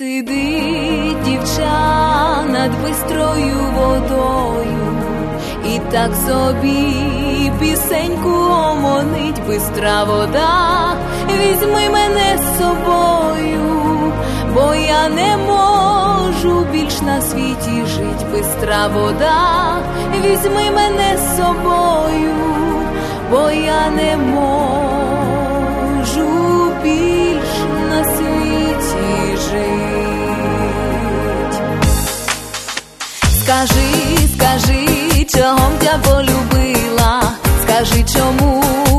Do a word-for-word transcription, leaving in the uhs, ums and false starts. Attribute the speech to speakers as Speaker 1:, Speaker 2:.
Speaker 1: Сидить дівча над бистрою водою і так собі пісеньку омонить. Бистра вода, візьми мене з собою, бо я не можу більш на світі жить. Бистра вода, візьми мене з собою, бо я не можу більш на світі жить. Скажи, скажи, чого б я полюбила, скажи, чому